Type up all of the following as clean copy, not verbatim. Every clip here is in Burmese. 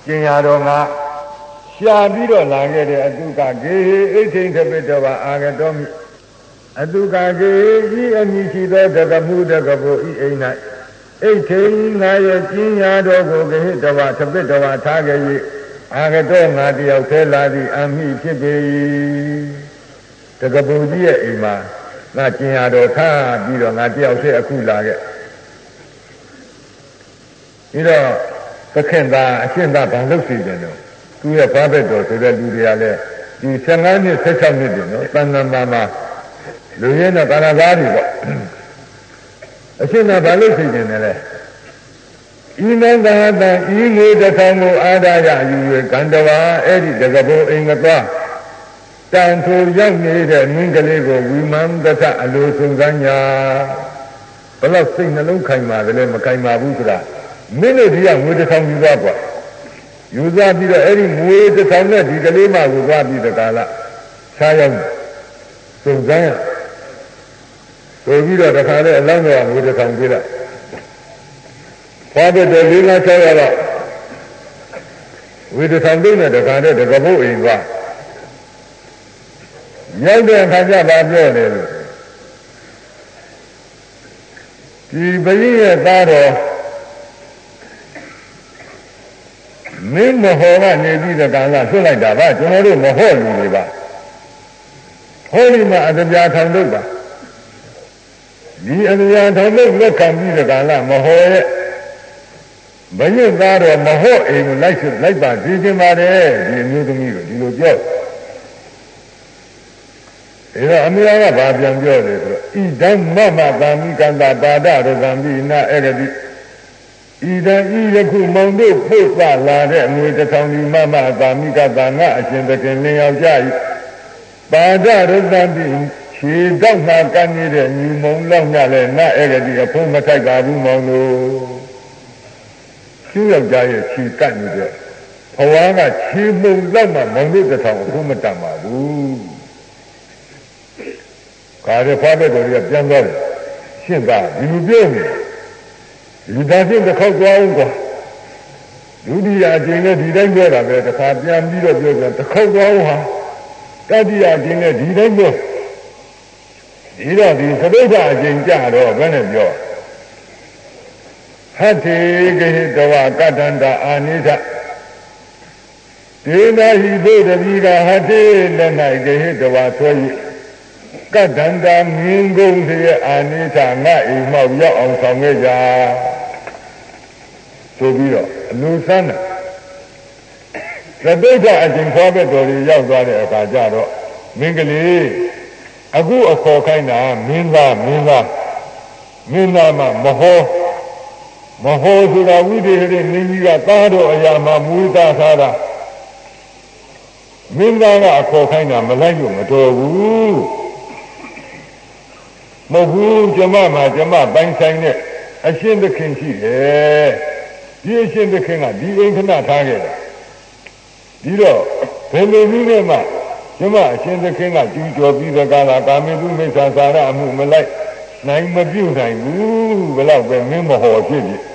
ကျင်ရတော်ငါရှာပြီးတော့လာခဲ့တဲ့အတုကကေဣဋ္ဌိသပိတဝါအာဂတော်မိအတုကကေဤအမိရှိသောတကမှုတကပုဤအိမ်၌ဣဋ္ဌိငါရဲ့ကျင်ရတော်ကိုကေတဝါသပိတဝါထားခဲ့၍အာဂတော်ငါတယောက်သေးလာသည့်အမိဖြစ်ပေ၏တကပုကြီးရဲ့အိမ်မှာငါကျင်ရတော်ထားပြီးတော့ငါတယောက်သေးအခုလာခဲ့ပြီးတော့သခင်သာအရှင်သာဘာလို့စီတယ်တော့သူရဲ့ဘာဘက်တော်ဆိုတဲ့လူတွေကလည်းဒီ15နှစ်16နှစ်တင်နော်တန်တမာမှာလူရင်းနဲ့ကာလသားတွေပေါ့အရှင်သာဘာလို့စီတယ်လဲဤနန္ဒဟတံဤငွေတစ်ထောင်ကိုအာဒရယူ၍ကန္တဝါအဲ့ဒီတကဘုံအိမ်ကသွားတန်ထိုရောက်နေတဲ့မင်းကလေးကိုဝိမန္တထအလိုစုံစမ်းညာဘလို့စိတ်နှလုံးခိုင်ပါတယ်လဲမခိုင်ပါဘူးဆိုတာမင်းတို့ဒီကငွေတစ်ထောင်ယူသွားကွာယူသွားပြီးတော့အဲ့ဒီငွေတစ်ထောင်နဲ့ဒီကလေးမကိုသွားပြီးတကားလားခြားရောက်စုံစမ်းရဆိုပြီးတော့တခါလေအလောင်းတော်ငွေတစ်ထောင်ပြလိုက်ဘာပဲတယ်၄-၅-၆ရတော့ဝေဒထောင်သိနဲ့တခါတည်းတကဘုတ်အိမ်သွားရောက်တဲ့အခါကျပါပြောတယ်လို့ဒီဘုရင်ရဲ့သားတော်မင်းမဟောကနေပြီးတကလားဆွတ်လိုက်တာပါကျွန်တော်တို့မဟောလူတွေပါဟောဒီမှာအတရားထောင်လို့ပါဒီအတရားထောင်လို့လက်ခံပြီးတကလားမဟောရဲ့ဘယုတ်သားတော်မဟုတ်အိမ်ကိုလိုက်ပါကြည့်ခြင်းပါတယ်ဒီအမျိုးသမီးကိုဒီလိုပြောအဲတော့အမေကဘာပြန်ပြောလဲဆိုတော့ဣဒံမမသာမိကန္တာပါဒရကံပိနာအေရတိဣဒံဤယခုမောင်တို့ပို့သလာတဲ့အငွေတစ်ထောင်ဒီမမသာမိကသာငါအရှင်သခင်လင်းယောက်ျားဤပါဒရကံပိခြေတော့မှကမ်းနေတဲ့ညီမုံလောက်ညလည်းနာအေရတိအဖုံးမထိုက်ပါဘူးမောင်တို့ကျူးယောက်ျားရဲ့ခြေကပ်နေတဲ့ဘဝကခြေမုံလောက်မှမောင်တို့တစ်ထောင်အခုမတတ်ပါဘူး။ကာရဖားတဲ့တော်ကြီးကပြန်သွားတယ်။ရှင်းသားဒီလိုပြောနေဒီသားချင်းတစ်ခေါက်သွားအောင်ကွာဒုတိယအကျင့်နဲ့ဒီတိုင်းပြောတာပဲတစ်ခါပြန်ပြီးတော့ပြောပြန်တစ်ခေါက်သွားအောင်ဟာတတိယအကျင့်နဲ့ဒီတိုင်းပြောဒီတော့ဒီသတိဋ္ဌအကျင့်ကြတော့ဘယ်နဲ့ပြောဟတ္ထေကိတဝကတ္တန္တာအာနိသဒေနာဟိဘုဒ္ဓဘီကဟတ္ထေလက်၌ကိတဝဆွဲ၍ကတ္တန္တာမင်းကုန်းရဲ့အာနိသငါအိမ်မောက်ရောက်အောင်ဆောင်ခဲ့ကြဆိုပြီးတော့အနုသန္တာသတိဋ္ဌအကျင့်ခေါ်တဲ့တော်ကြီးရောက်သွားတဲ့အခါကျတော့မင်းကလေးအခုအခေါ်ခိုင်းတာမင်းသားမှမဟောမဟောဆိုတာဝိသေရတဲ့နင်းကြီးကသားတော်အရာမှာမူသားထားတာမင်းသားကအခေါ်ခိုင်းတာမလိုက်လို့မတော်ဘူးမဟုတ်ဘူးကျမပိုင်ဆိုင်တဲ့အရှင်သခင်ရှိတယ်ဒီအရှင်သခင်ကဒီအိမ်ခဏထားခဲ့တာဒီတော့ဘယ်လိုနည်းနဲ့မှကျမအရှင်သခင်ကကျူးကျော်ပြီးတဲ့ကာလကာမေတုမိစ္ဆာစာရအမှုမလိုက်နိုင်မပြုတ်နိုင်ဘူးဘယ်တော့ပဲမင်းမဟောဖြစ်ဖြစ်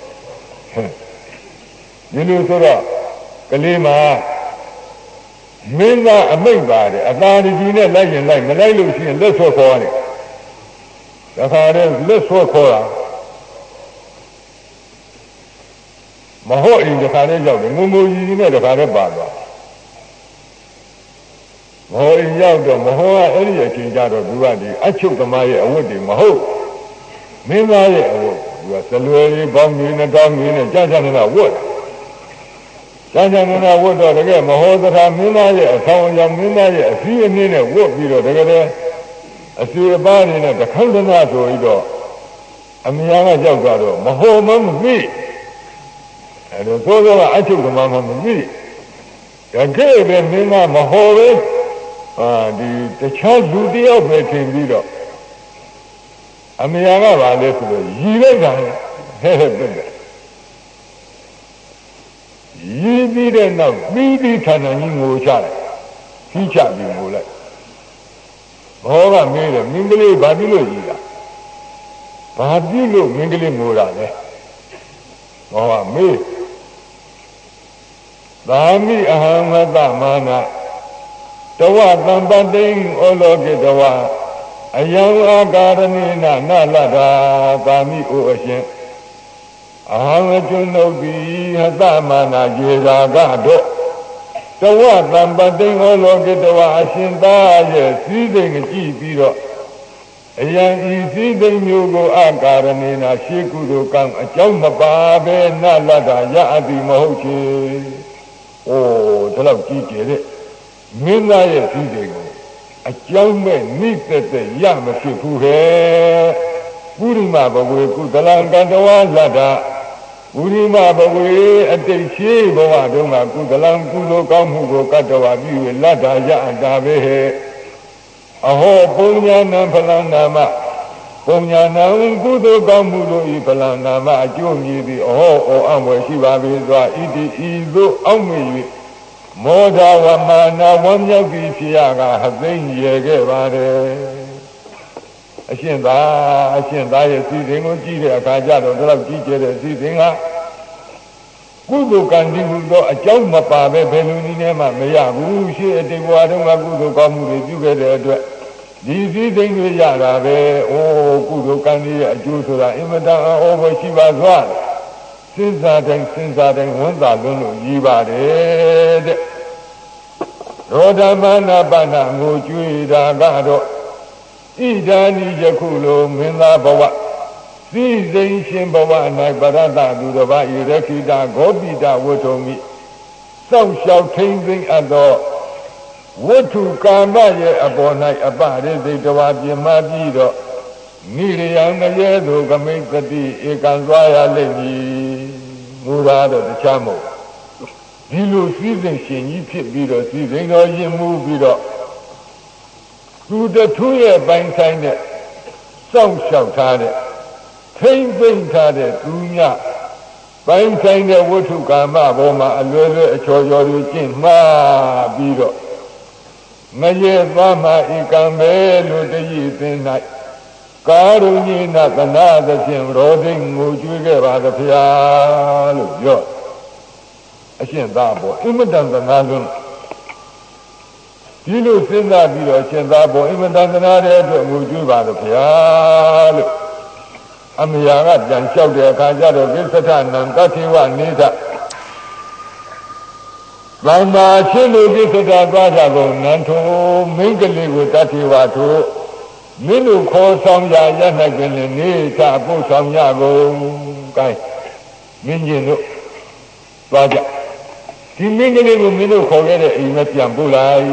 ဒီလိုဆိုတော့ကလေးမှာမင်းသားအမိတ်ပါတယ်အသာတကြီးနဲ့လိုက်ရင်လိုက်မလိုက်လို့ရှိရင်လက်ဆွဲခေါ်ရတယ်ဒါခါတည်းလက်ဆွဲခေါ်တာမဟုတ်ရင်ဒါခါတည်းရောက်တယ်ငုံငုံကြီးနဲ့ဒါခါတည်းပါသွားမဟုတ်ရင်ရောက်တော့မဟုတ်ကအဲ့ဒီအချိန်ကြတော့သူကဒီအချုပ်သမားရဲ့အဝတ်တွေမဟုတ်မင်းသားရဲ့အဝတ်သူကစလွယ်လေးပေါင်းကြီးနဲ့တောင်းကြီးနဲ့ကြာနေတာဝတ်ကြာနေတာဝတ်တော့တကယ်မဟုတ်သလားမင်းသားရဲ့အဆောင်အယောင်မင်းသားရဲ့အစည်းအမြင့်နဲ့ဝတ်ပြီးတော့တကယ်အစီအပါးနေနဲ့တခန့်တနာဆိုပြီးတော့အမြာကရောက်သွားတော့မဟုတ်မသိအဲ့တော့သို့သောကအချုပ်သမားမှမသိတကယ်ပဲမင်းသားမဟုတ်ပဲဒီတခြားလူတယောက်ပဲထင်ပြီးတော့အမြာကပါလဲဆိုတော့ရည်လိုက်တာဟဲ့တဲ့ရည်ပြီးတဲ့နောက်ပြီးဌာနကြီးငိုချတယ်ကြီးချပြီးငိုလိုက်ဘောကမင်းတယ်မင်းကလေးဘာပြုလို့ရည်တာဘာပြုလို့မင်းကလေးငိုတာလဲဘောကမေးသာမိအဟံမတမာနတဝတံပတိံဩလောကိတဝအယံအာကာရဏိနနလတ္တာသာမိဩအရှင်အဟံအကျွန်းုပ်တိဟတမာနကျေရာကတော့တဝတံပတိံဩလောကိတဝအရှင်သားရဲ့စည်းစိမ်ကြည့်ပြီးတော့အယံဤစည်းစိမ်မျိုးကိုအာကာရဏိနရှေးကုသိုလ်ကံအကြောင်းမပါပဲနလတ္တာရအပ်သည်မဟုတ်ချေ။အိုးဒါတော့ကြည့်ကြတဲ့မင်းသားရဲ့စည်းစိမ်ကိုအကြောင်းမဲ့နိသက်သက်ရမဖြစ်ဘူးဟဲ့ပုရိမဘဝေကုသလံကံတဝါလတ္တာပုရိမဘဝေအတိတ်ရှိဘဝတုန်းကကုသလံကုသိုလ်ကောင်းမှုကိုကတ္တဝါပြု၍လတ္တာရအပ်တာပဲဟဲ့အဟောပုညံနံဖလံနာမပုညံနံကုသိုလ်ကောင်းမှုတို့ဤဖလံနာမအကျိုးမြည်သည်အဟောဩအံ့ဝယ်ရှိပါပေစွာဣတိဤသို့အောက်မေ့၍မောဒဝမာနဝမ်းမြောက်ပြီးဖြစ်ရကဟသိမ့်ရခဲ့ပါတယ်အရှင်သာရဲ့စီစဉ်ကိုကြည့်တဲ့အခါကျတော့ဒီလောက်ကြည့်ကြတဲ့စီစဉ်ကကုသိုလ်ကံဒီဟုသောအကြောင်းမပါပဲဘယ်လိုနည်းနဲ့မှမရဘူးရှေ့အတိတ်ဘဝတုန်းကကုသိုလ်ကောင်းမှုတွေပြုခဲ့တဲ့အတွက်ဒီစည်းစိမ်တွေရတာပဲအိုးကုသိုလ်ကံရဲ့အကျိုးဆိုတာအင်မတန်အောဘရှိပါစွာစဉ်းစားတိုင်းဝန်သာလွန်းလို့ရည်ပါတယ်တဲ့ရောဓမနာပနာငိုကြွေးတာကတော့ဣဒာနိယခုလိုမင်းသားဘဝစည်းစိမ်ရှင်ဘဝ၌ပရတ္တသူတစ်ပါးဤရခိတာဂောပိတဝတ္ထုံမိစောင့်ရှောက်ထိမ့်သိမ့်အပ်သောဝတ္ထုကာမရဲ့အပေါ်၌အပရိသိတဝါပြမပြီးတော့နိရိယံငရဲသို့ကမိတ်တိဧကံသွားရလိမ့်မည်မူတာတော့တခြားမဟုတ်ဒီလိုစည်းစိမ်ရှင်ကြီးဖြစ်ပြီးတော့စည်းစိမ်တော်ရင်မှုပြီးတော့သူတထူးရဲ့ပိုင်းဆိုင်တဲ့စောင့်ရှောက်ထားတဲ့ထိမ့်သိမ့်ထားတဲ့သူညပိုင်းဆိုင်တဲ့ဝတ္ထုကာမပေါ်မှာအလွယ်လွယ်အချော်ချော်တွေကျင့်မှားပြီးတော့မရေသွားမှဧကံပဲလို့တည်သိ၌ကာရုဏိနသနာသဖြင့်ရောဒိန်ငိုကြွေးခဲ့ပါသဗျာလို့ပြောအရှင်သာဘောအင်မတန်သနာလုံးဒီလိုစဉ်းစားပြီးတော့အရှင်သာဘောအင်မတန်သနာတဲ့အတွက်ငိုကြွေးပါသဗျာလို့အမယာကပြန်လျှောက်တဲ့အခါကျတော့ကိစ္စထနံတထေဝနေသဗမ္မာချင်းလူကိစ္စတာသွားကြကုန်နန်းထုံမင်းကလေးကိုတထေဝထိုမင်းတို့ခေါ်ဆောင်ရရ၌ပင်နေချပို့ဆောင်ရကုန်ကဲမင်းကြီးတို့သွားကြဒီမင်းကလေးကိုမင်းတို့ခေါ်ခဲ့တဲ့အိမ်နဲ့ပြန်ပို့လိုက်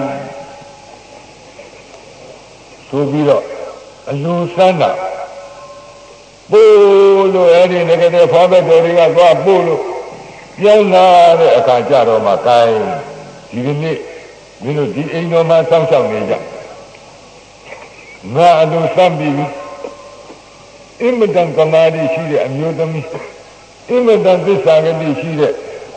ဆိုပြီးတော့အလိုစမ်းတာပို့လို့အဲ့ဒီငကတဲ့ဖွားဘက်တော်တွေကသွားပို့လို့ပြောင်းလာတဲ့အခါကျတော့မှကိုင်းဒီကနေ့မင်းတို့ဒီအိမ်တော်မှာစောင့်ရှောက်နေကြငါအလိုစမ်းပြီးအင်မတန်ကမာရီရှိတဲ့အမျိုးသမီးအင်မတန်သစ္စာဂတိရှိတဲ့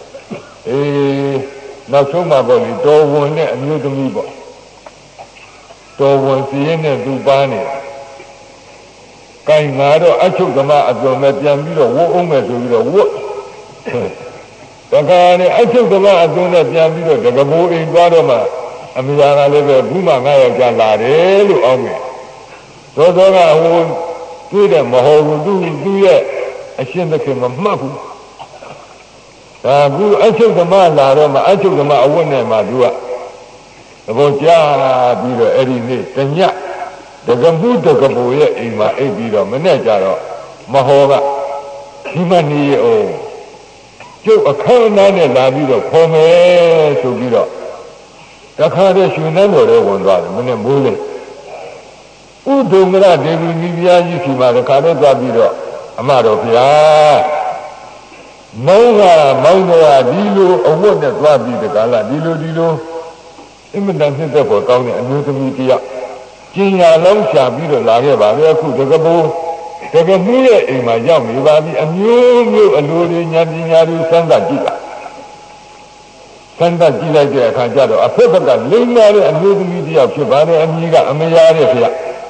နောက်ဆုံးမှာပေါ့လေတော်ဝင်တဲ့အမျိုးသမီးပေါ့တော်ဝင်စီရင်နဲ့သူပါနေကိုင်းငါတော့အချုပ်သမားအစုံနဲ့ပြန်ပြီးတော့ဝတ်အောင်မယ်ဆိုပြီးတော့ဝတ်တခါနဲ့အချုပ်သမားအစုံနဲ့ပြန်ပြီးတော့တကဘိုးအိမ်သွားတော့မှအမေကလည်းပဲဘူးမှငါယောက်ျားလာတယ်လို့အောင်းမယ်သောသောကဟိုတွေ့တယ်မဟုတ်ဘူးသူရဲ့အရှင်သခင်မမှတ်ဘူးဒါကူအချုပ်သမားလာတော့မှအချုပ်သမားအဝတ်နဲ့မှသူကသဘောကျပြီးတော့အဲ့ဒီနေ့တညတကမှုတကပူရဲ့အိမ်မှာအိပ်ပြီးတော့မနဲ့ကြတော့မဟောကဒီမနေအောင်ကျုပ်အခမ်းအနားနဲ့လာပြီးတော့ခေါ်မယ်ဆိုပြီးတော့တခါတည်းရှင်နှံတော်တွေဝင်သွားတယ်မနဲ့မိုးလေဥဒုံမရဒေဝီမိဖုရားကြီးစီမှာတခါတည်းသွားပြီးတော့အမတော်ဘုရားမောင်းတော်ဒီလိုအဝတ်နဲ့သွားပြီးတကားလားဒီလိုအင်မတန်နှစ်သက်ဖို့ကောင်းတဲ့အမျိုးသမီးတယောက်ကျင်ညာလုံးရှာပြီးတော့လာခဲ့ပါပဲအခုတကပိုးတကမှုရဲ့အိမ်မှာရောက်နေပါပြီအမျိုးမျိုးအလိုတွေညာပညာတွေစမ်းသပ်ကြည့်တာစမ်းသပ်ကြည့်လိုက်တဲ့အခါကျတော့အဖက်ဖက်ကလိမ့်လာတဲ့အမျိုးသမီးတယောက်ဖြစ်ပါတယ်အမည်ကအမယာတဲ့ဖေ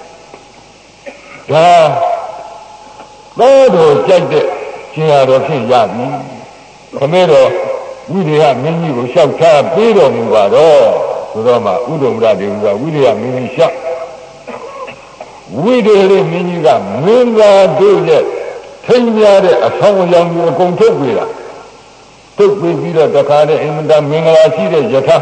ဒါတော့ကြိုက်တဲ့ကျင်ညာတော်ဖြစ်ရပြီခမဲတော်ဝိရိယမင်းကြီးကိုလျှောက်ထားပေးတော်မူပါတော့ဆိုတော့မှဥဒ္ဓမရဒေဝကဝိရိယမင်းကြီးလျှောက်ဝိရိယမင်းကြီးကမင်းသားတို့ရဲ့ထိန်းရတဲ့အဆောင်အယောင်ကိုအကုန်ထုတ်ပေးတာထုတ်ပေးပြီးတော့တခါနဲ့အင်မတန်မင်္ဂလာရှိတဲ့ယထာ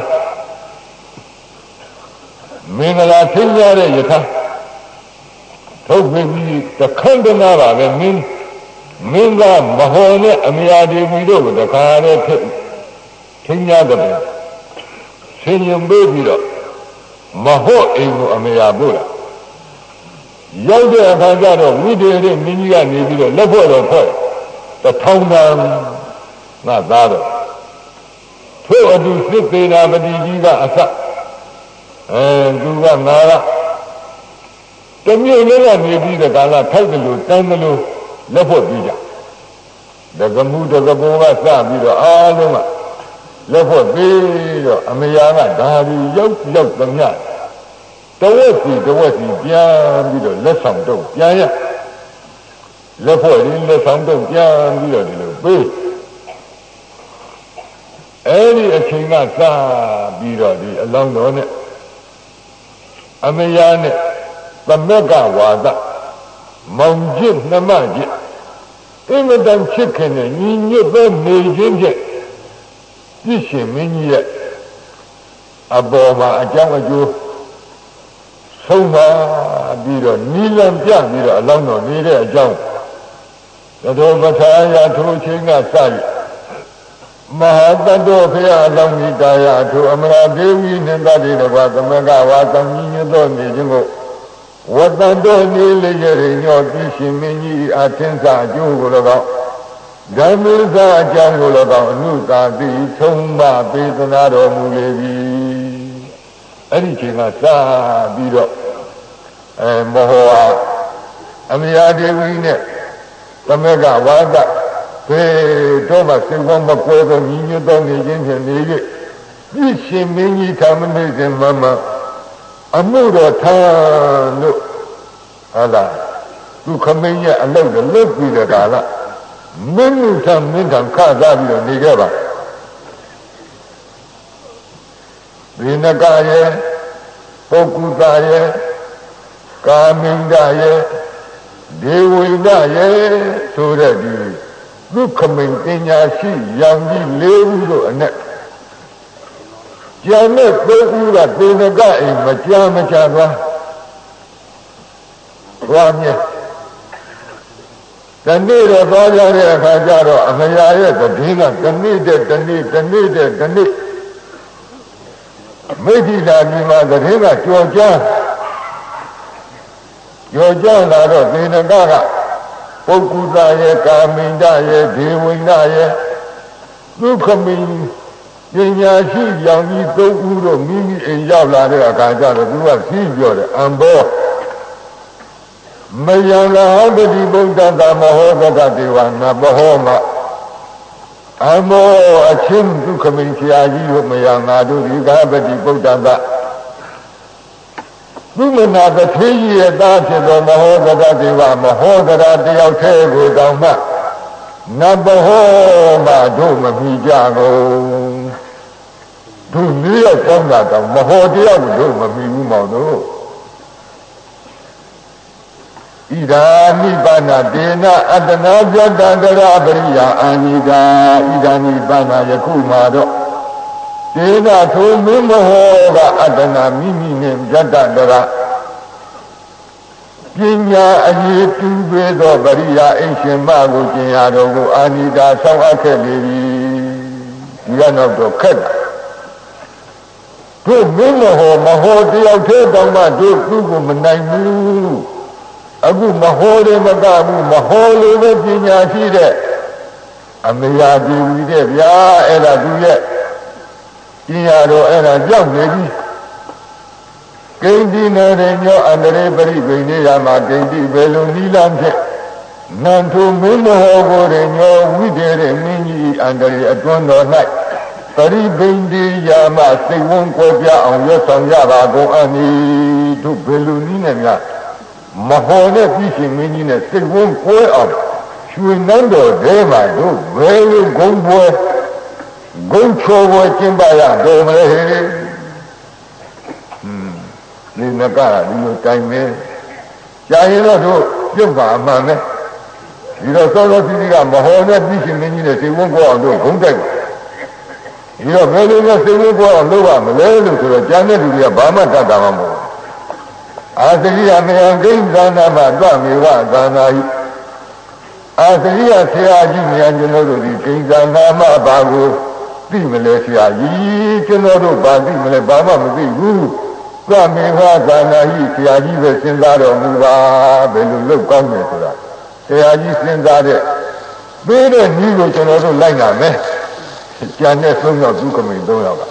မင်္ဂလာထိန်းရတဲ့ယထာထုတ်ပေးပြီးတခန္ဓနာပါပဲမင်းသားမဟောနဲ့အမြာဒေဝီတို့ကိုတခါနဲ့ထိန်းရတယ်ပဲဆင်ញံပေးပြီးတော့မဟောအိမ်ကိုအမြာပို့လာရောက်တဲ့အခါကျတော့ဝိဒေရမင်းကြီးကနေပြီးတော့လက်ဖွဲ့တော်ဖွဲ့တထောင်တန်ငါသားတော့ထို့အတူစစ်သေးနာမတိကြီးကအစသူကငါကတမျိုးလေးကနေပြီးတဲ့ကာလထိုက်တယ်လို့တန်းတယ်လို့လက်ဖွဲ့ပြီးကြဒကမှုဒကဘောကစပြီးတော့အားလုံးကလက်ဖွဲ့ပြီးတော့အမယာကဒါဒီရောက်သမျှတဝက်စီပြန်ပြီးတော့လက်ဆောင်တော့ပြန်ရလက်ဖွဲ့ရင်းလက်ဆောင်တော့ပြန်ပြီးတော့ဒီလိုပေးအဲ့ဒီအချိန်ကစပြီးတော့ဒီအလောင်းတော်နဲ့အမယာနဲ့သမက်ကဝါဒမောင်ကျစ်နှမကျစ်အင်မတန်ချစ်ခင်တဲ့ညီညွတ်သောနေခြင်းဖြင့်ပြည့်ရှင်မင်းကြီးရဲ့အပေါ်မှာအကြောင်းအကျိုးဆုံးပါပြီးတော့နီလံပြပြီးတော့အလောင်းတော်နေတဲ့အကြောင်းသောပထာယထိုချင်းကစရမဟာတတ္တဖေယအလောင်းဤတာယထိုအမရာဒေဝီနှင့်တတိတဘာသမကဝါသမီးညွတ်သောနေခြင်းကိုဝတ္တတော်နေလေရညောပြည့်ရှင်မင်းကြီးအထင်စာအကျိုးကို၎င်းဓမ္မစာအကြောင်းကို၎င်းအနုသာတိဆုံးမပေးသနာတော်မူလေပြီအဲ့ဒီချိန်ကစပြီးတော့မဟောအမြာဒေဝီနဲ့သမက်ကဝါဒဖေတော့မှစိတ်ဝမ်းမကွဲသောညီညွတ်သောနေခြင်းဖြင့်နေ၍ပြည့်ရှင်မင်းကြီးထာမနေစဉ်မအမှုတော်ထမ်းလို့ဟာလားသူခမင်းရဲ့အလုပ်ကိုလုပ်ပြီးတဲ့ကာလမင်းမှုထမ်းမင်းထမ်းခစားပြီးတော့နေခဲ့ပါဒီနကရဲ့ပုဂ္ဂုတရဲ့ကာမိန္ဒရဲ့ဒေဝိဒရဲ့ဆိုတဲ့ဒီဒုက္ခမိန်ပညာရှိရောင်ကြီး၄ဦးတို့အနက်ကျန်တဲ့၃ဦးကသေနကအိမ်မကြာသွားမြဲတနေ့တော့သွားကြတဲ့အခါကျတော့အမယာရဲ့သတင်းကတနေ့တဲ့နေ့မိဂိတာဒီမှာသတင်းကကြော်ကြားလာတော့သေနကပုဂ္ဂုတရဲ့ကာမိန္ဒရဲ့ဒေဝိန္ဒရဲ့ဒုက္ခမိန်ပညာရှိရောင်ကြီး၃ဦးတို့မိမိအိမ်ရောက်လာတဲ့အခါကျတော့သူကစီးပြောတယ်အံဘောမယံလာဟောတိဗုဒ္ဓတာမဟောသတ္တဒေဝနာဘဟောမအမောအချင်းဒုက္ခမိန်ဆရာကြီးတို့မယံငါတို့ဒီကပတိဗုဒ္ဓတာသူမနာတထေးကြီးရဲ့သားဖြစ်သောမဟောသတ္တဒေဝမဟောသတ္တတယောက်သေးကိုတောင်မှနဘဟောမတို့မမိကြကုန်သူလေးယောက်ကောင်းတာတော့မဟောတယောက်တို့မမိဘူးမောင်တို့ဣဒာနိဗ္ဗာန်ဒေနအတ္တနာပြတ္တန္တရာပရိယာအာနိကာဣဒာနိဗ္ဗာန်ယခုမှာတော့ဒေနထိုမင်းမဟောကအတ္တနာမိမိနဲ့ပြတ္တန္တရာပညာအရေးတူပေသောပရိယာအိရှင်မကိုကျင်ရတော်ကိုအာနိကာဆောင်းအပ်ခဲ့လေပြီဒီကတော့တော့ခက်တို့မင်းမဟောတယောက်သေးတောင်မှတို့သူ့ကိုမနိုင်ဘူးအခုမဟောတယ်မကဘူးမဟောလို့ပဲပညာရှိတဲ့အမယာဒေဝီတဲ့ဗျာအဲ့ဒါသူရဲ့ပညာတော်အဲ့ဒါကြောက်နေပြီကိန္တိနေရညောအန္တရေပရိပိနေရမှာကိန္တိဘယ်လိုနီလန်းဖြင့်နန္ထုမင်းမဟောကိုရညောဝိတေရမင်းကြီးအန္တရေအတွန်းတော်၌ပရိပိနေရမှာစိတ်ဝန်းကိုပြအောင်ရွတ်ဆောင်ရပါကုန်အနိတို့ဘယ်လိုနီးနေများမဟောတဲ့ပြည့်ရှင်မင်းကြီးနဲ့စိတ်ဝန်းကိုအောင်ရွှေနန်းတော်ထဲမှာတို့ဘယ်လိုဂုံပွဲဂုံချိုးကိုကျင့်ပါရတော့မလဲဒီနကဒီလိုတိုင်မယ်ကြာရင်တော့တို့ပြုတ်ပါအမှန်ပဲဒီတော့စောစောစီးစီးကမဟောနဲ့ပြီးရှင်မင်းကြီးနဲ့စိတ်ဝန်းကိုအောင်တို့ဂုံတိုက်ဒီတော့ဘယ်လိုလဲစိတ်ဝန်းကိုအောင်လုပ်ရမလဲလို့ဆိုတော့ကျန်တဲ့လူတွေကဘာမှတတ်တာမဟုတ်အာသရိယမေယံဂိဉ္ဇာနာမတွမေဝသာနာဟိအာသရိယဆရာကြီးများကျွန်တော်တို့ဒီဂိဉ္ဇာနာမဘာကိုသိမလဲဆရာကြီးကျွန်တော်တို့ဘာသိမလဲဘာမှမသိဘူးတွမေဝသာနာဟိဆရာကြီးပဲစဉ်းစားတော်မူပါဘယ်လိုလုပ်ကောင်းတယ်ဆိုတာဆရာကြီးစဉ်းစားတဲ့ပြီးတဲ့ဤကိုကျွန်တော်တို့လိုက်လာမယ်ကျန်တဲ့3ယောက်သူကမိန်3ယောက်က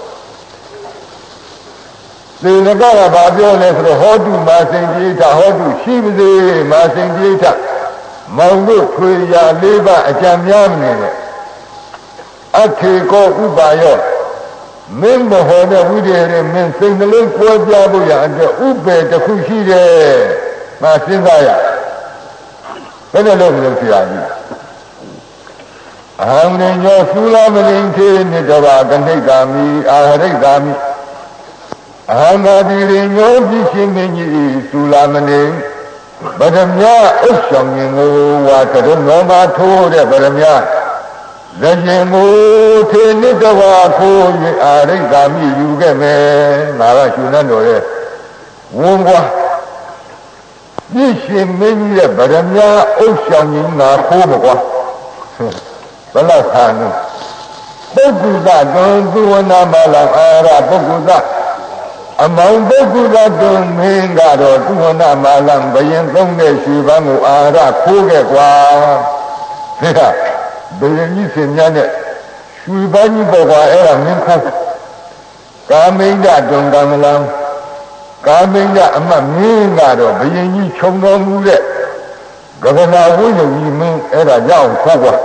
သေနကကဘာပြောလဲဆိုတော့ဟောတုမာစိန်တိဋ္ဌဟောတုရှိပါစေမာစိန်တိဋ္ဌမောင်တို့ထွေရာ4ပါးအကြံများမနေနဲ့အထေကောဥပါယောမင်းမဟောတဲ့ဝိဒေရမင်းစိတ်နှလုံးကွဲပြားဖို့ရအတွက်ဥပေတစ်ခုရှိတယ်ငါစဉ်းစားရဘယ်လိုလုပ်လို့ဆရာကြီးအဟံဉ္ဇောသုလမလိန်ခေနိတဝကဏိကာမိအာဟရိကာမိအဟံမာတိရိညောပြရှင်မင်းကြီးသုလမလိန်ဗဒမြအုပ်ဆောင်ရင်ကိုဝါတရုံတော်မှာထိုးတဲ့ဗဒမြဇရှင်ကိုထေနိတဝခိုး၍အာရိကာမိယူခဲ့မယ်ငါကရှင်နတ်တော်ရဲ့ဝန်းကွာပြရှင်မင်းကြီးရဲ့ဗဒမြအုပ်ဆောင်ရင်ငါခိုးမကွာဘယ်လောက်ခံလို့ပုဂ္ဂုတတွင်သူဝနာမလာအာရပုဂ္ဂုတအမောင်ပုဂ္ဂုတတွင်မင်းကတော့သူဝနာမလာဘယင်သုံးတဲ့ရွှေပန်းကိုအာရခိုးခဲ့ကွာဒါဘယင်ကြီးစင်များနဲ့ရွှေပန်းကြီးပေါ်ကွာအဲ့ဒါမင်းခိုးကာမိန္ဒတွင်ကမလံကာမိန္ဒအမမင်းကတော့ဘယင်ကြီးခြုံတော်မူတဲ့ဂဗနာဝိဇ္ဇကြီးမင်းအဲ့ဒါကြောင့်ခိုးကွာ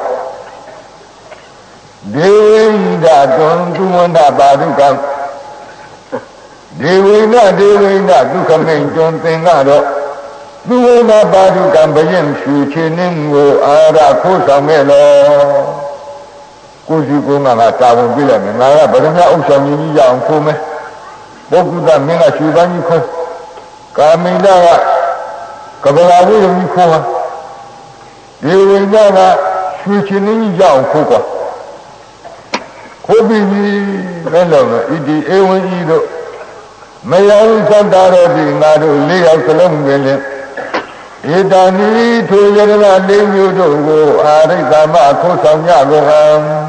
ဒေဝိဒတွင်သူဝန္ဒပါဒုကံဒေဝိဒဒုက္ခမိန်တွင်သင်ကတော့သူဝန္ဒပါဒုကံဘယင်ရှူချင်းင်းကိုအာရခိုးဆောင်ခဲ့လောကိုရှိကိုငါတာဝန်ပြလိုက်မယ်ငါကဗဒမြဥစ္စာမြင်းကြီးရအောင်ခိုးမယ်ပုဂ္ဂုတမင်းကရှူပန်းကြီးခိုးကာမိန္ဒကကဗလာဝိဇ္ဇကြီးခိုးဟာဒေဝိဒကရှူချင်းင်းကြီးရအောင်ခိုးကွာခိုးပြီးလဲလို့ဣတိဧဝံဤတို့မယောသတ္တရောတိငါတို့4ယောက်စလုံးပင်လင်ဧတဏီထိုယရဏ4မျိုးတို့ကိုအာရိတမခိုးဆောင်ကြကုန်ဟံ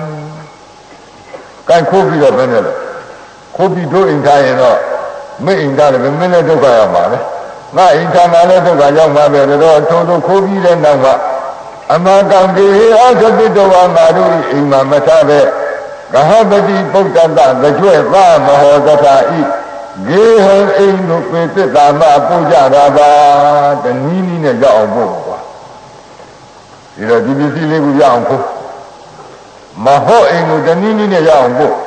ကန်ခိုးပြီးတော့ဘယ်နဲ့လဲခိုးပြီးတို့အိမ်ထားရင်တော့မင်းအိမ်ထားတယ်မင်းလည်းဒုက္ခရောက်ပါပဲငါအိမ်ထားမှလည်းဒုက္ခရောက်မှာပဲတော့ထိုတို့ခိုးပြီးတဲ့နောက်ကအမကံကေဟအသပိတောဝါငါတို့အိမ်မှာမထားပဲဂဟပတိပုဒ္ဒတသကြွဲ့သမဟောတထာဤဂေဟံအိမ်တို့ပေသစ္စာမပို့ကြတာပါတနည်းနည်းနဲ့ရောက်အောင်ပို့ကွာဒီတော့ဒီပစ္စည်းလေးကိုရောက်အောင်ပို့မဟုတ်အိမ်ကိုတနည်းနည်းနဲ့ရောက်အောင်ပို့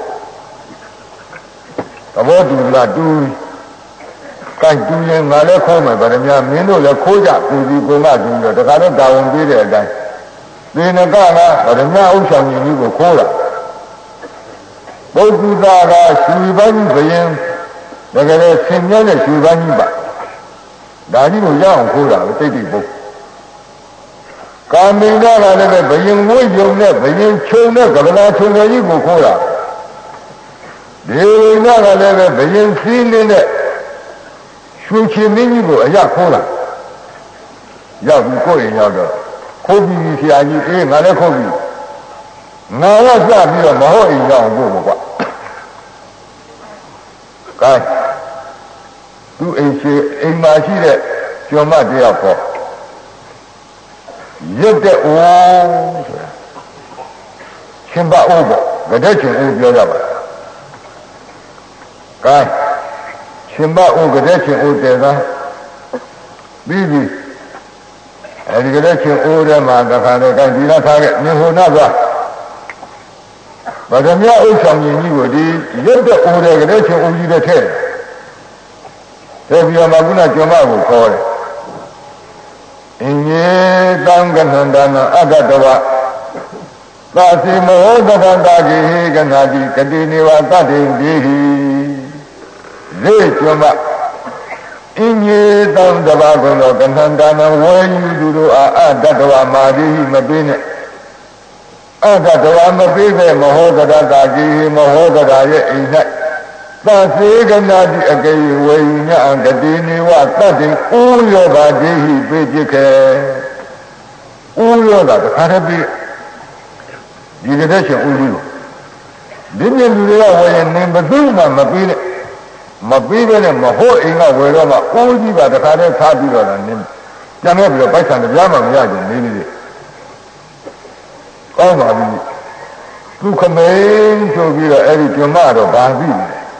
သဘောတူလားတူကိုက်တူရင်ငါလည်းခိုးမယ်ဗရမများမင်းတို့လည်းခိုးကြပြည်ဒီကိုမတူတော့တခါတော့တာဝန်ပေးတဲ့အတိုင်းသေနကဗရမများဥစ္စာမြင်ကြီးကိုခိုးတာပုဂ္ဂုတကရွှေပန်းကြီးဘယင်တကယ်ဆင်မြဲတဲ့ရွှေပန်းကြီးပါဒါကြီးကိုရအောင်ခိုးတာပဲတိတ်တိတ်ပုတ်ကာမိန္ဒကလည်းပဲဘယင်ဝိယုံနဲ့ဘယင်ခြုံနဲ့ကဗလာခြုံကြီးကိုခိုးတာဒေဝိနကလည်းပဲဘယင်စည်းနေတဲ့ရွှေချင်မင်းကြီးကိုအရခိုးတာရောက်ပြီးကိုယ်ရင်ရောက်တော့ခိုးပြီးဆရာကြီးအေးငါလည်းခိုးပြီးငါကစပြီးတော့မဟုတ်အိမ်ရောက်ဖို့ကွာကဲသူအိမ်ရှိအိမ်မှာရှိတဲ့ကျော်မတယောက်ပေါ့ရက်တဲ့အိုးဆိုတာရှင်ဘအိုးပေါ့ဗဒက်ရှင်အိုးပြောကြပါကဲရှင်ဘအိုးဗဒက်ရှင်အိုးတဲ့သားပြီးပြီအဲဒီဗဒက်ရှင်အိုးထဲမှာတခါတော့ကဲဒီလားထားခဲ့မြေဟိုနာသွားဗဒမြဥစ္စာမြင်ကြီးကိုဒီရုပ်တဲ့အိုးတဲ့ကလေးချင်းအိုးကြီးတဲ့ထဲပြီးတော့မှခုနကျော်မကိုခေါ်တယ်အင်းကြီးတံကဏ္ဍနာအဂတဝသာစီမဟောတတတာကိဟိကနာတိကတိနေဝတတ္တိတိဟိဇေကျွမအင်းကြီးတောင်းတပါးကုန်သောကဏ္ဍဒါနဝေယူသူတို့အားအတ္တဝမာတိမပေးနဲ့အတ္တဝမပေးပဲမဟောတတတာကိဟိမဟောတတာရဲ့အိမ်၌သာစေကနာတိအကေဝေယူညံကတိနေဝတတ္တိဥယောပါတိဟိပေးจิตခဲဥယောတာတခါတည်းပြီးဒီကတဲ့ချင်းဥပြီးဒီမြင်လူတွေကဝယ်ရင်နင်ဘယ်သူမှမပြီးနဲ့မပြီးပဲနဲ့မဟုတ်အိမ်ကဝယ်တော့မှဥကြီးပါတခါတည်းထားပြီးတော့လည်းနင်ပြန်ခဲ့ပြီးတော့ပိုက်ဆံတရားမှမရကြဘူးနေကောင်းပါပြီသူခမင်းဆိုပြီးတော့အဲ့ဒီကျွမ်းမတော့ဘာသိ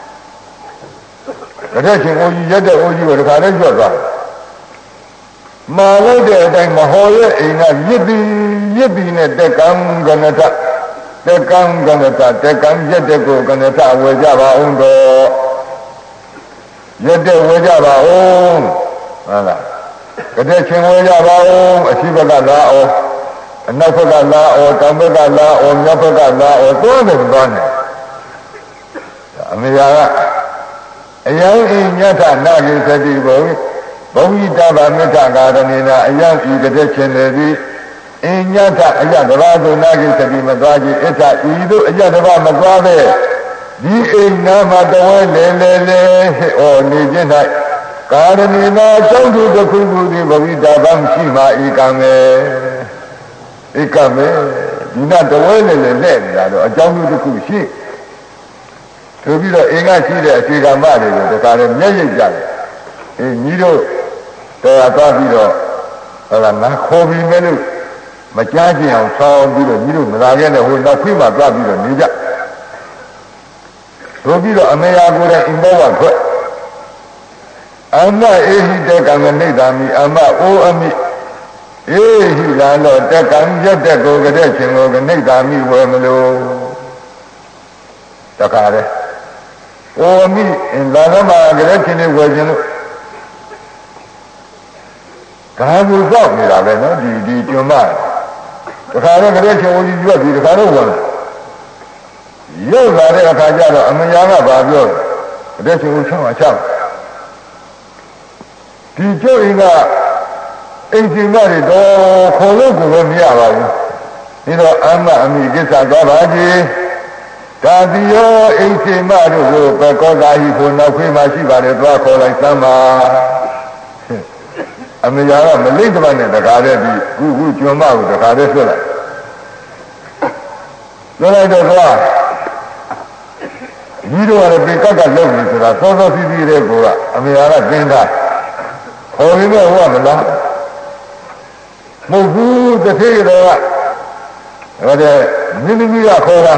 လဲကတဲ့ချင်းဥကြီးရက်တဲ့ဥကြီးကိုတခါတည်းကျွတ်သွားမာလိုက်တဲ့အတိုင်းမဟောရဲ့အိမ်ကရစ်ပြီးနဲ့တက်ကံကနတတက်ကံကနတတက်ကံရက်တဲ့ကိုကနတဝေကြပါအောင်တော့ရက်တဲ့ဝေကြပါအောင်ဟုတ်လားကတဲ့ချင်းဝေကြပါအောင်အရှိဘကလာအောင်အနောက်ဘကလာအောင်တောင်ဘကလာအောင်မြောက်ဘကလာအောင်သွားတယ်သွားတယ်အမေကအယံအိညထနာကိသတိဘုံဘုံဤတဘာမေတ္တာကာရဏေနာအယံဤကတဲ့ချင်းလေသည်အင်းညထအယတဘာသုနာကိသတိမသွားခြင်းအထဤတို့အယတဘာမသွားပဲဒီအိမ်နာမှာတဝဲလေဟောနေခြင်း၌ကာရဏေနာကျောင်းသူတစ်ခုခုသည်ဘဝိတာဗံရှိမှဧကံမေဒီနာတဝဲလေနေတာတော့အကျောင်းသူတစ်ခုရှိဆိုပြီးတော့အင်္ဂရှိတဲ့အခြေခံမတွေကိုတခါလည်းမျက်ရည်ကြတယ်ညီတို့တော်သွားပြီးတော့ဟောလားငါခေါ်ပြီးမဲလို့မကြားကြအောင်ဆောင်းပြီးတော့ညီတို့မလာခဲ့နဲ့ဟိုနောက်ခွေးမှသွားပြီးတော့နေကြဆိုပြီးတော့အမေယာကိုယ်တိုင်အင်ဘောဝထွက်အမအေဟိတကံနိဒာမိအမအိုအမိအေဟိလာတော့တကံရက်တဲ့ကိုကတဲ့ချင်းကိုကနိဒာမိဝယ်မလို့တခါလေအိုအမိလာတော့မှကတဲ့ချင်းလေးဝယ်ခြင်းလို့ဒါကူတော့နေတာပဲနော်ဒီကျွမ်းမတခါတော့ကလေးချင်းဦးကြီးရွက်ပြီးတခါတော့ဝင်ရုပ်လာတဲ့အခါကျတော့အမယာကဘာပြောလဲကလေးချင်းဦးချောင်းချောင်းဒီကျုပ်အင်းကအိမ်စီမတွေတော့ခေါ်လို့ကိုပဲမရပါဘူးဒီတော့အမအမိကိစ္စသွားပါကြည်ဒါတိယောအိမ်စီမတို့ကိုပဲကောသာဟိဖို့နောက်ခွေးမှရှိပါတယ်သွားခေါ်လိုက်သမ်းပါအမေယာကမလိမ့်တပတ်နဲ့တခါတည်းပြီးခုကျွမ်းမကိုတခါတည်းဆွတ်လိုက်တော့ကြီးတော့လည်းပေကတ်လုံနေဆိုတာသောသောစီစီတဲ့ကိုကအမေယာကသင်တာခေါ်ရင်းနဲ့ဟောမလားမဟုတ်ဘူးတစ်ခေတ်တော့ဟောတဲ့မင်းသမီးကခေါ်တာ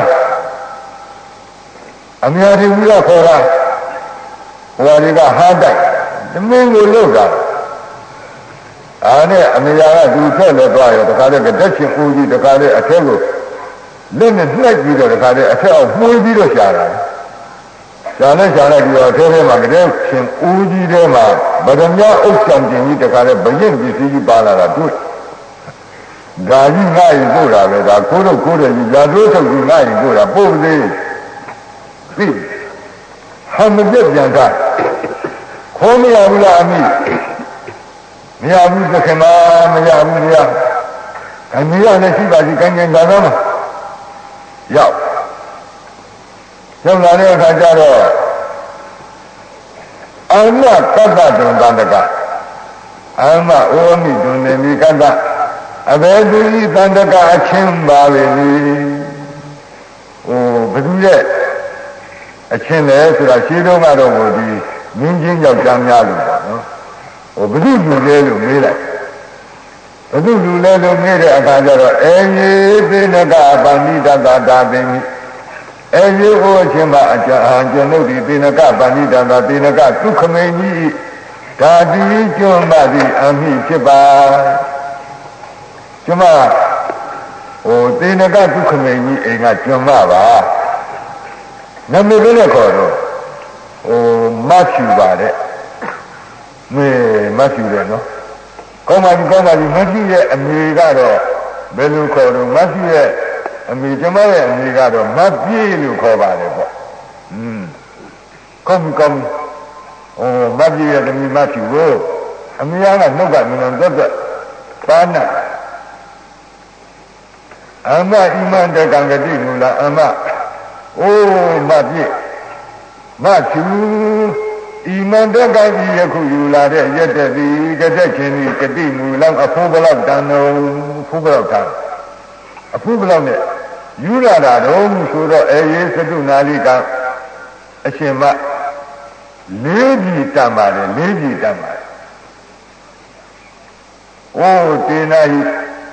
အမေယာဒီကခေါ်တာဟိုတွေကဟားတိုက်သမင်းကိုလှုပ်တာအားနဲ့အမေယာကသူဆက်လဲသွားရောတခါတည်းကတက်ချင်ဦးကြီးတခါတည်းအထက်ကိုလက်နဲ့နှိုက်ပြီးတော့တခါတည်းအထက်အောင်မှုပြီးတော့ရှာတာရှာလိုက်ပြီးတော့အထက်ထဲမှာကတဲ့ချင်ဦးကြီးထဲမှာဗဒမြဥစ္စာတင်ကြီးတခါတည်းဘရင်ပစ္စည်းကြီးပါလာတာတွေ့ဒါကြီးငါ့ရင်ပို့တာပဲဒါခိုးတော့ခိုးတယ်ကြီးလာတို့ထုတ်ကြီးငါ့ရင်ပို့တာပို့သေးပြီဟာမပြတ်ပြန်တာခေါ်မရဘူးလားအမိမရဘူးသခင်မမရဘူးမရအမေရလည်းရှိပါစီကံကြံလာတော့မှရောက်လာတဲ့အခါကျတော့အမကတ္တတုံတန္တကအမအိုးမိတွင်နေမိကတ္တအဘယ်သူဤတန္တကအချင်းပါလေဟိုဘယ်သူရဲ့အချင်းလဲဆိုတာရှင်းတော့ကတော့ဒီမင်းချင်းယောက်ျားများလို့ပါနော်ဟိုဘယ်သူလူလဲလို့မေးလိုက်ဘယ်သူလူလဲလို့မေးတဲ့အခါကျတော့အေယေသေနကပါဏိတတာတာပင်အေယေဟောချင်းမအကြံကျွန်ုပ်ဒီသေနကပါဏိတတာသေနကဒုက္ခမေကြီးဒါတိကျွမ်းမသည်အမိဖြစ်ပါကျွမ်းမဟိုသေနကဒုက္ခမေကြီးအိမ်ကကျွမ်းမပါနမေလေးနဲ့ခေါ်တော့ဟိုမဖြူပါတဲ့မဖြူတယ်နော်ကောင်းပါပြီမဖြူရဲ့အမေကတော့ဘယ်လိုခေါ်တော့မဖြူရဲ့အမေကျမရဲ့အမေကတော့မပြေးလို့ခေါ်ပါတယ်ပေါ့ကောင်းကောင်းမပြေးရဲ့တမီမဖြူကိုအမေကနှုတ်ကမြင်တော့ပါနာအမဣမန္တကံဂတိမူလာအမအိုးမပြေးမဖြူဣမန္တကံကြီးယခုယူလာတဲ့ရက်တဲ့ဒီကတဲ့ချင်းဒီဂတိမူလောက်အဖိုးဘလောက်တန်တော့ဖိုးဘလောက်တန်အဖိုးဘလောက်နဲ့ယူလာတာတော့ဆိုတော့အေးသတုနာလိကအရှင်မလေးပြည်တတ်ပါတယ်လေးပြည်တတ်ပါတယ်အိုးတေနာဟိ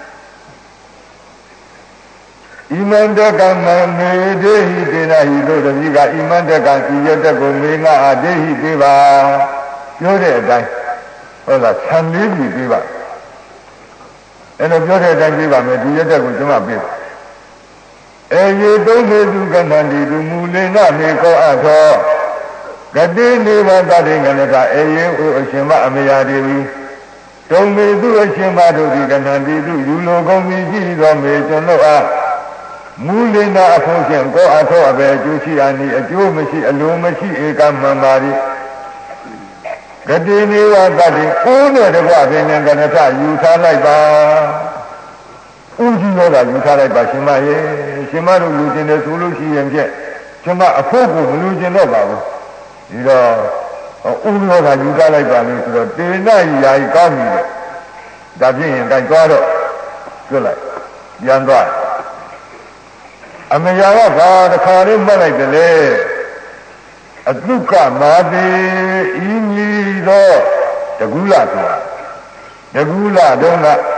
ဣမန္တကံမေဒေဟိတေနာဟိတို့တပည့်ကဣမန္တကံဤရတဲ့ကိုမေငါအဒေဟိပေးပါပြောတဲ့အတိုင်းဟုတ်လားဆံလေးပြည်ပေးပါအဲ့လိုပြောတဲ့အတိုင်းပေးပါမယ်ဒီရတဲ့ကိုကျွန်မပေးပါအေယေသုံးမေသူကဏ္ဍတိသူမူလင်္ဂမေကောအထောဂတိနိဗ္ဗာန်တတိကဏ္ဍအေယေဥအရှင်မအမယာဒေဝီတုံမေသူအရှင်မတို့ဒီကဏ္ဍတိသူယူလိုကုန်ပြီရှိသောမေကျွန်တို့အားမူလင်္ဂအဖို့ဖြင့်ကောအထောအဘယ်အကျိုးရှိအာနိအကျိုးမရှိအလိုမရှိဧကမံပါရိဂတိနိဗ္ဗာန်တတိကိုးနဲ့တကွပင်ဉာဏ်ကဏ္ဍယူထားလိုက်ပါဥကြီးရောတာယူထားလိုက်ပါရှင်မရဲ့ရှင်မတို့လူကျင်တယ်ဆိုလို့ရှိရင်ဖြင့်ရှင်မအဖို့ကိုမလူကျင်တော့ပါဘူးဒီတော့ဥရောတာယူထားလိုက်ပါလို့ဆိုတော့တေနယာယီကောင်းပြီလေဒါဖြင့်ရင်တိုင်သွားတော့ကျွတ်လိုက်ပြန်သွားအမယာကဘာတခါလေးမှတ်လိုက်တယ်လေအတုကမာတိဤမည်သောတကူလာဆိုတာတကူလာတော့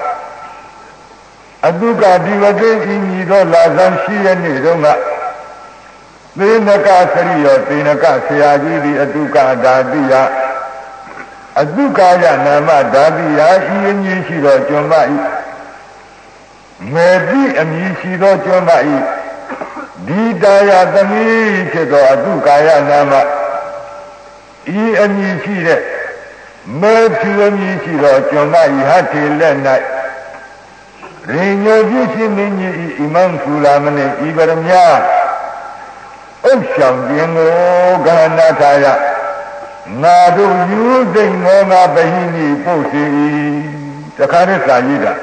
ကအတုကဒီဝတိဤမည်သောလာဇန်ရှိရနေ့တုန်းကသေနကသရိယောသေနကဆရာကြီးသည်အတုကဓာတိယအတုကာယနာမဓာတိယဤအမည်ရှိသောကျွမ်းမ၏မေတိအမည်ရှိသောကျွမ်းမ၏ဒီတာယသမီးဖြစ်သောအတုကာယနာမဤအမည်ရှိတဲ့မေဖြူအမည်ရှိသောကျွမ်းမ၏ဟထေလက်၌ရိညောပြည့်ရှင်မင်းကြီးဤမံဖူလာမနှင့်ဤပရမညာဥစ္ဆောင်ခြင်းကိုကဏ္ဍထာယငါတို့ယူသိမ့်မောငါပဟိနိပို့စီတခါတည်းစာရည်တာ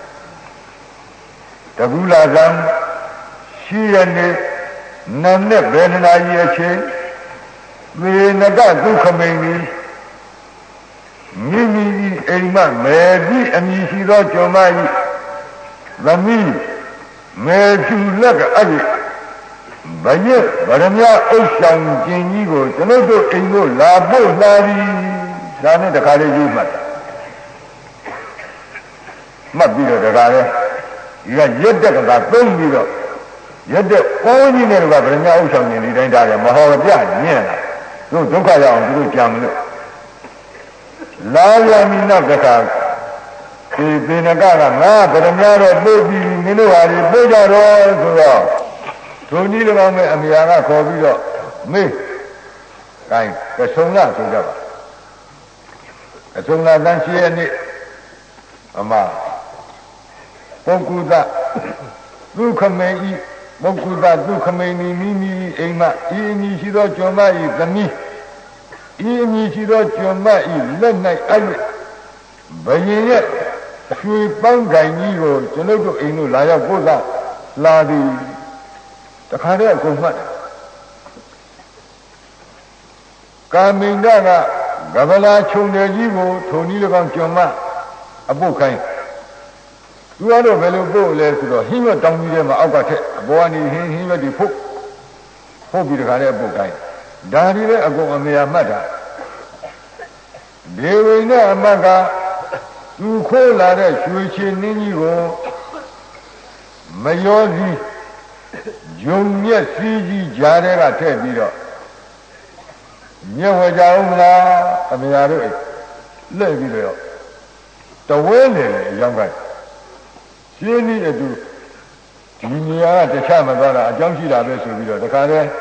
တကူလာဇံရှိရနေနတ်နဲ့ဘယ်နှနာကြီးအချင်းသေနကဒုက္ခမိန်ကြီးမိမိအိမ်မမေပြီးအမည်ရှိသောကျော်မကြီးသမီးမေဖြူလက်ကအဲ့ဒီဘယက်ဗရမဥစ္ဆောင်ခြင်းကြီးကိုကျွန်ုပ်တို့အိမ်ကိုလာဖို့လာပြီဒါနဲ့တခါလေးယူမှတ်တာမှတ်ပြီးတော့တခါလေးဒီကရက်တက်ကသာသုံးပြီးတော့ရက်တက်ကောင်းကြီးနဲ့ကဗရမဥစ္ဆောင်ခြင်းဒီတိုင်းဒါလည်းမဟောပြညင်လာတို့ဒုက္ခရအောင်သူတို့ကြံမလို့လာယမိနကထာဒီသေနကကငါဗရမတော့ပို့ပြီးမင်းတို့ဟာဒီပို့ကြတော့ဆိုတော့ဒုနည်း၎င်းမဲ့အမြာကခေါ်ပြီးတော့မေးကိုင်းကဆုံရဆိုကြပါကဆုံလာတန်းရှိရဲ့နေ့အမပုဂ္ဂုသဒုက္ခမေဤပုဂ္ဂုသဒုက္ခမေနီမိမိအိမ်မဤအမည်ရှိသောကျွမ်းမဤသမီးဤအမည်ရှိသောကျွမ်းမဤလက်၌အဲ့ဘယင်ရဲ့ရွှေပန်းကိုင်ကြီးကိုကျွန်ုပ်တို့အိမ်တို့လာရောက်ပို့စားလာသည်တခါတည်းအကုန်မှတ်တယ်ကာမိန္ဒကကဗလာခြုံတယ်ကြီးကိုထုံကြီး၎င်းကျွမ်းမအပုတ်ခိုင်းသူကတော့ဘယ်လိုပို့လဲဆိုတော့ဟင်းရွက်တောင်းကြီးထဲမှာအောက်ကထက်အပေါ်ကနေဟင်းရွက်တွေဖုတ်ပြီးတခါတည်းအပုတ်ခိုင်းဒါဒီလည်းအကုန်အမြာမှတ်တာဒေဝိနဲ့အမတ်ကသူခိုးလာတဲ့ရွှေချင်နှင်းကြီးကိုမယောစီဂျုံမြက်စီးကြီးကြားထဲကထည့်ပြီးတော့မြက်ဝကြအောင်မလားအမြာတို့လှည့်ပြီးတော့တဝဲနေတယ်အကြောင်းကရှင်းပြီးအတူဒီနေရာကတခြားမသွားတာအကြောင်းရှိတာပဲဆိုပြီးတော့တခါတည်း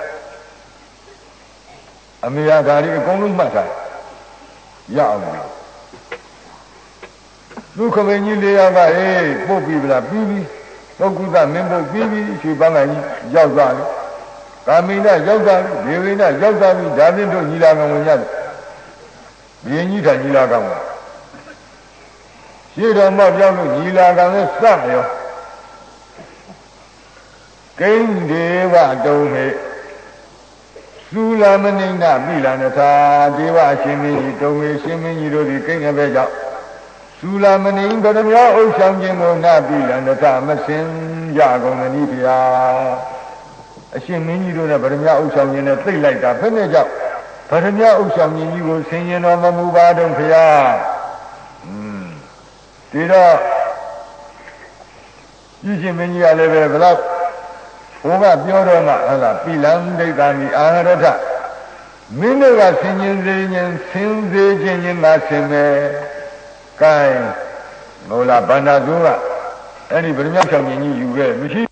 အမြာဓာရီအကုန်လုံးမှတ်ထားရအောင်လို့ဒုက္ခမင်းကြီး၄ယောက်ကပို့ပြီးဗလားပြီးပြီပုဂ္ဂုတမင်းဘုတ်ပြီးပြီးရွှေပန်းကကြီးရောက်သွားပြီကာမိဏရောက်သွားပြီဒေဝိဏရောက်သွားပြီဒါဖြင့်တို့ညီလာခံဝင်ရတယ်ဘုရင်ကြီးထိုင်ညီလာခံမှာရှေ့တော်မောက်ပြောင်းလို့ညီလာခံနဲ့စရောကိန်းဒေဝတုံးဟေသုလမနိဏပိလနထာဒေဝရှင်မင်းကြီးတုံးဟေရှင်မင်းကြီးတို့ဒီကိန်းရဲ့ပဲကြောင့်သုလမနိဗရမယဥ္ဆောင်ခြင်းကိုနာပိလနထာမစင်ကြကုန်သနည်းဗျာအရှင်မင်းကြီးတို့နဲ့ဗရမယဥ္ဆောင်ခြင်းနဲ့သိလိုက်တာဘယ်နဲ့ကြောင့်ဗရမယဥ္ဆောင်ခြင်းကြီးကိုဆင်ញင်တော်မမူပါတော့ဗျာဒီတော့ကြီးရှင်မင်းကြီးကလည်းပဲဘလောက်ဘုရားပြောတော့မှဟုတ်လားပိလံဒိဋ္ဌာမိအာရထမင်းတို့ကဆင်ញင်စေခြင်းဆင်စေခြင်းချင်းသာဆင်မယ်ကဲဟိုလားဗန္ဒသူကအဲ့ဒီဗရမယဆောင်ခြင်းကြီးယူခဲ့မရှိ